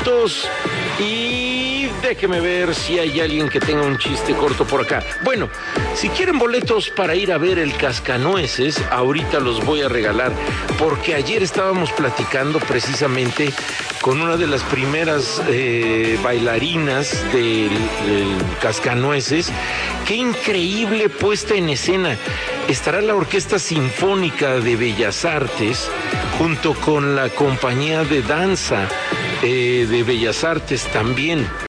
minutos y déjeme ver si hay alguien que tenga un chiste corto por acá. Bueno, si quieren boletos para ir a ver el Cascanueces, ahorita los voy a regalar, porque ayer estábamos platicando precisamente con una de las primeras bailarinas del Cascanueces. ¡Qué increíble puesta en escena! Estará la Orquesta Sinfónica de Bellas Artes junto con la compañía de danza de Bellas Artes también.